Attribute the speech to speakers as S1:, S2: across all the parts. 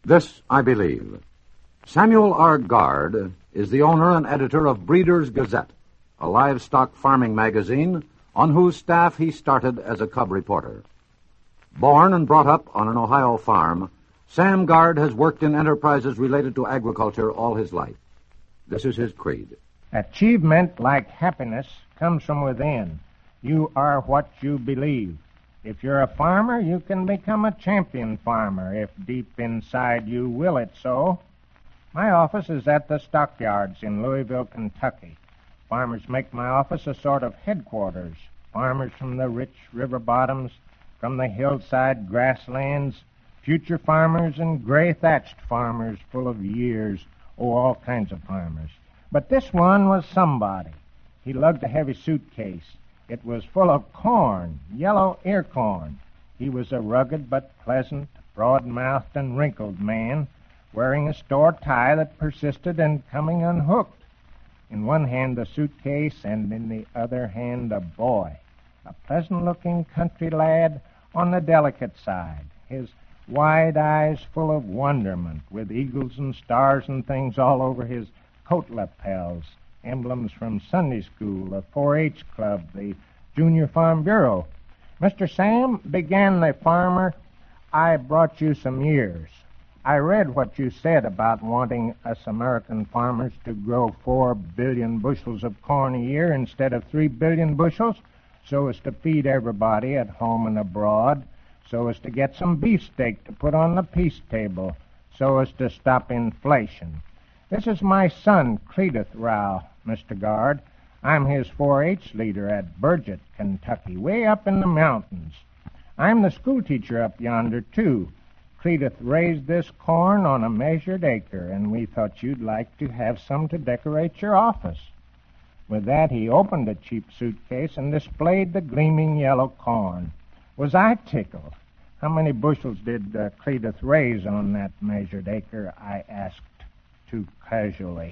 S1: This I believe. Samuel R. Guard is the owner and editor of Breeder's Gazette, a livestock farming magazine on whose staff he started as a cub reporter. Born and brought up on an Ohio farm, Sam Guard has worked in enterprises related to agriculture all his life. This is his creed.
S2: Achievement, like happiness, comes from within. You are what you believe. If you're a farmer, you can become a champion farmer if deep inside you will it so. My office is at the stockyards in Louisville, Kentucky. Farmers make my office a sort of headquarters. Farmers from the rich river bottoms, from the hillside grasslands, future farmers and gray-thatched farmers full of years, all kinds of farmers. But this one was somebody. He lugged a heavy suitcase. It was full of corn, yellow ear corn. He was a rugged but pleasant, broad-mouthed and wrinkled man, wearing a store tie that persisted in coming unhooked. In one hand a suitcase, and in the other hand a boy, a pleasant-looking country lad on the delicate side, his wide eyes full of wonderment, with eagles and stars and things all over his coat lapels, emblems from Sunday school, the 4-H club, the Junior Farm Bureau. Mr. Sam, began the farmer, I brought you some years. I read what you said about wanting us American farmers to grow 4 billion bushels of corn a year instead of 3 billion bushels, so as to feed everybody at home and abroad, so as to get some beefsteak to put on the peace table, so as to stop inflation. This is my son, Cletus Rao, Mr. Guard. I'm his 4-H leader at Burgett, Kentucky, way up in the mountains. I'm the schoolteacher up yonder, too. Cletus raised this corn on a measured acre, and we thought you'd like to have some to decorate your office. With that, he opened a cheap suitcase and displayed the gleaming yellow corn. Was I tickled? How many bushels did Cletus raise on that measured acre? I asked too casually.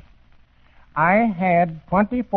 S2: I had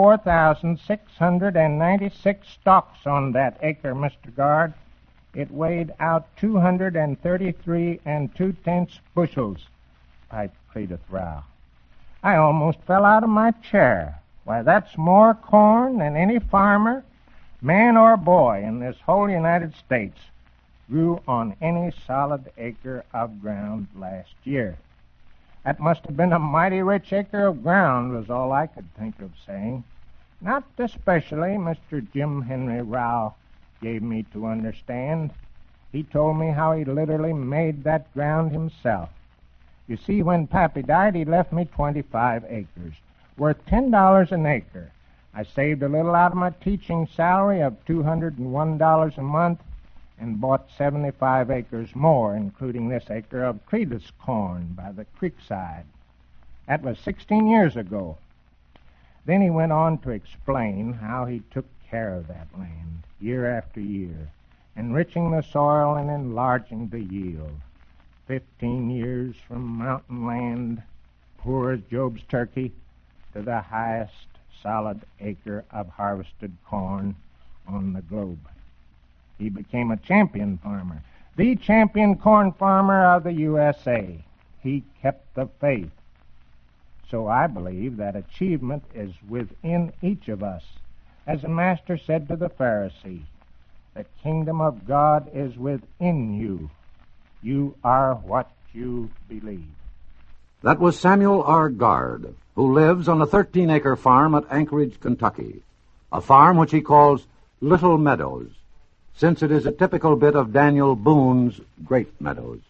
S2: 24,696 stalks on that acre, Mr. Guard. It weighed out 233 2/10 bushels, piped Cletus Rao. I almost fell out of my chair. Why, that's more corn than any farmer, man or boy, in this whole United States grew on any solid acre of ground last year. That must have been a mighty rich acre of ground, was all I could think of saying. Not especially, Mr. Jim Henry Rao gave me to understand. He told me how he literally made that ground himself. You see, when Pappy died, he left me 25 acres, worth $10 an acre. I saved a little out of my teaching salary of $201 a month and bought 75 acres more, including this acre of Cletus corn by the creekside. That was 16 years ago. Then he went on to explain how he took care of that land year after year, enriching the soil and enlarging the yield. 15 years from mountain land, poor as Job's turkey, to the highest solid acre of harvested corn on the globe. He became a champion farmer, the champion corn farmer of the USA. He kept the faith. So I believe that achievement is within each of us. As the Master said to the Pharisee, the kingdom of God is within you. You are what you believe.
S1: That was Samuel R. Guard, who lives on a 13-acre farm at Anchorage, Kentucky, a farm which he calls Little Meadows, since it is a typical bit of Daniel Boone's Great Meadows.